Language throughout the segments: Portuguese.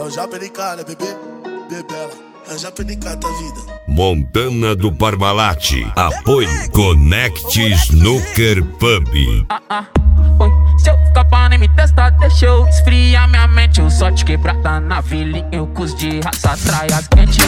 já penicada, bebê, bebela, já penicada a vida. Montana do Parmalat, apoio Connect Snooker Pub. Oi, se eu ficar pra nem me testar, deixa eu esfriar minha mente. Eu só te quebrada na vilinha, eu cus de raça, traias quente.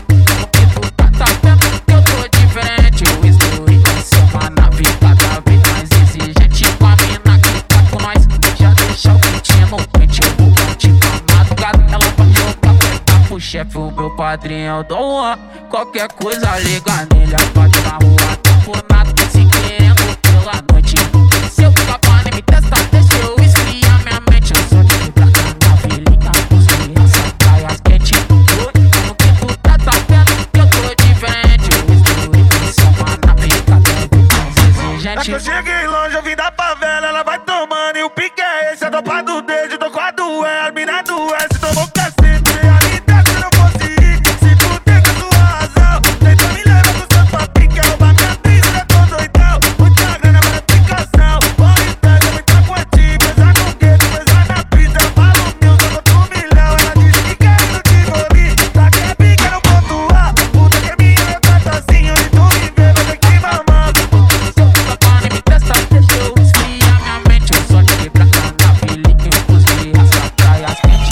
Tá vendo que eu tô diferente, eu estou em uma nave cada vez mais exigente. Com a mina que tá com nós, já deixa o quentinho no pente. Eu vou curtir pra madrugada, ela vai jogar pra pro chefe, o meu padrinho é o Dom Juan. Qualquer coisa liga nele, bate na rua, tá por nada, se querendo pela noite. Se eu ficar pra nem me testar, deixa eu esfriar minha mente. Eu sou de prata na vilinha, os dias são praias quentes. Como que tu tá vendo que eu tô diferente? Eu estou em cima na pica, mais exigente. É que eu cheguei longe, eu vim da favela, ela vai tomando e o pique é esse. É dopa do dedo, tô com a do E, a mina do S, tomou cacete. Realidade se não fosse ir, se fuder com a sua razão. Tenta me levar com seu papi, quer roubar minha brisa, eu tô doidão. Muita grana, mas aplicação. Pode pega, muita quantia, pesar no gueto, pesar na pista. Eu falo mil, só conto 1 milhão. Ela disse que quer ir no Tivoli, tá que é pica no ponto A. Puta que é minha, eu trato assim, onde tu me vê, vai ter que mamar. Se eu ficar pra nem me testar, deixa eu esfriar minha mente. Eu só te quebrada na vilinha, eu cus de raça, praias quentes.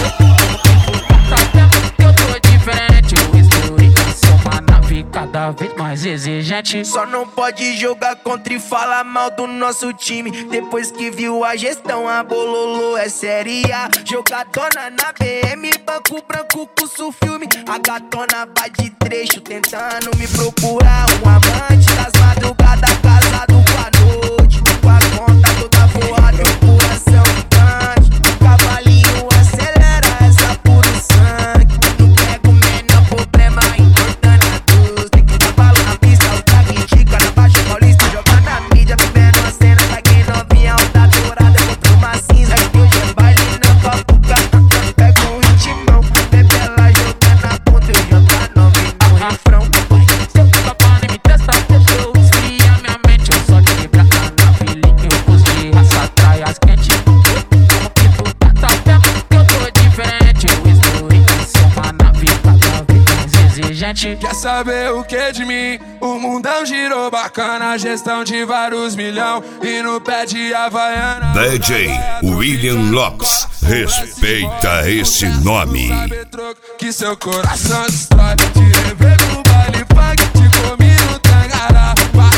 Tá vendo que eu tô diferente, eu estou em uma nave cada vez mais exigente. Só não pode jogar contra e falar mal do nosso time. Depois que viu a gestão, a Bololô é série A. Jogadona na BM, banco branco, curso filme. A gatona vai de trecho, tentando me procurar um amante das madrugadas, casado com a noite. Com a conta toda forrada e o coração gigante. Cavalinho acelera essa puro sangue. Não pego o menor problema, importando a Deus. Tem que dar bala na pista, o tag chica na Baixa Paulista. Jogar na mídia, vivendo a cena. Taguei novinha, onda dourada, contra uma cinza. Que hoje é baile na papuca. Pega o ritmão, bebe ela jogando na ponta. Eu jogar novinha no refrão. Se eu ficar pra nem me testar, deixa eu esfriar minha mente. Eu só te quebrada na vilinha, eu cus de raça, traias quentes. Como que tu tá vendo que eu tô diferente? Eu estou em uma nave cada vez mais exigente. Quer saber o que de mim? O mundão girou bacana, gestão de vários milhão e no pé de Havaiana. DJ William Locks, respeita esse nome. Que seu coração destrói. Te rever no baile funk, te comi no tangará.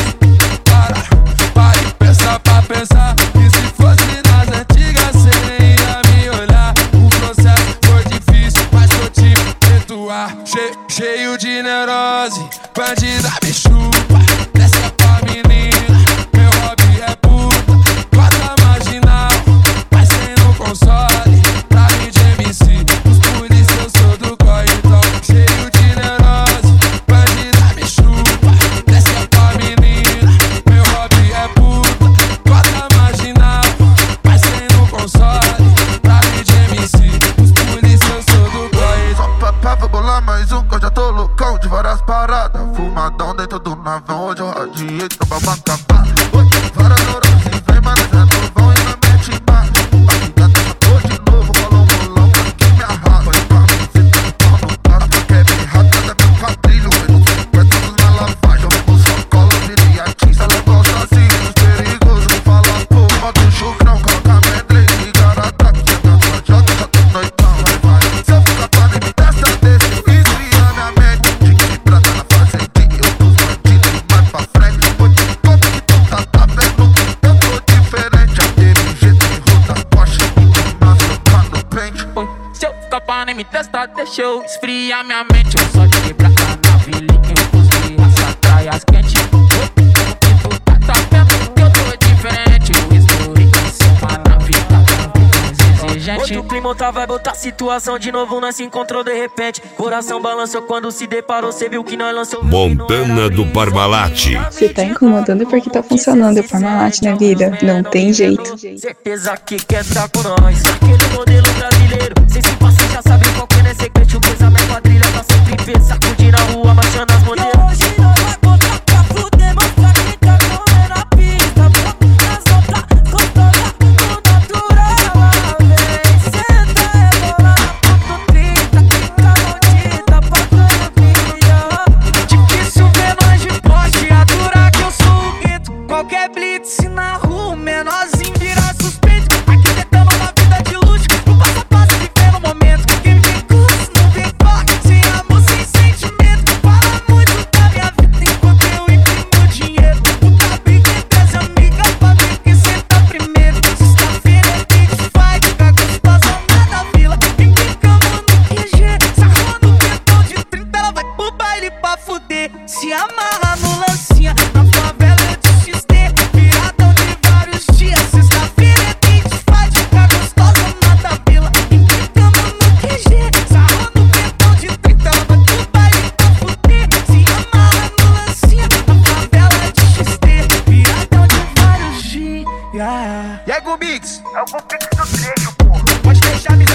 Para e pensa pra pensar. E se fosse nas antigas, cê nem ia me olhar. O processo foi difícil, mas tô te perdoar. Cheio de neurose, bandida me chupa. Desce pra menina, meu hobby é puta. Bota marginal, mas sem no console. Pra mim de MC, os polícia eu sou do corre. Então cheio de neurose, bandida me chupa. Desce pra menina, meu hobby é puta. Bota marginal, mas sem no console. Pra mim de MC, os polícia eu sou do corre. Só pra vou bolar mais um, que eu já tô loucão de várias paradas. Fumadão dentro do navão, hoje eu radiei, toma macapá. Várias horas e vem, mas é novão e não mete mais. A vida já tô de novo, falou um bolão, pra que me arrasa. Foi pra mim, cê tem pau no cara, quer me rata, é meu quadrilho. Eu não sei quantos na lavagem, eu vou só cola, virei artista, ela gosta assim, dos perigosos. Não fala pouco, bota o chuva, não coloca medley, liga na ataque, já tá fajada, já tô noitão, vai. Se eu ficar pra nem me testa desse, esfria minha mente. De quebrada na fazendinha, eu dos bandidos mais pra frente. Vou te contar que tu tá vendo que eu tô diferente. A DMG tem roda Porsche e tem massa lá no pente. Se eu ficar pra nem me testar, deixa eu esfriar minha mente. Eu só te quebrada na vilinha, eu cus de raça, traias quentes. Como que tu tá vendo que eu tô diferente? Eu estou em uma nave cada vez mais exigente. Outro clima, outra vibe, outra situação. De novo nós se encontrou de repente. Coração balançou quando se deparou. Cê viu que nós lançou. Montana do Parmalat. Se tá incomodando porque tá funcionando o Parmalat na vida, não tem jeito. Certeza que quer tá com nós. Aquele modelo brasileiro, sem se passar, já sabe qual que é secreto. O peso, minha quadrilha tá sempre vê. Sacudindo a rua, marchando as modelos. E hoje nós vai botar pra fuder. Mostrar que tá correndo a pista. Nas outras, gostosa, no natural. Vem, senta, rebola, Mix? É o Pix do trecho, pô. Pode deixar, me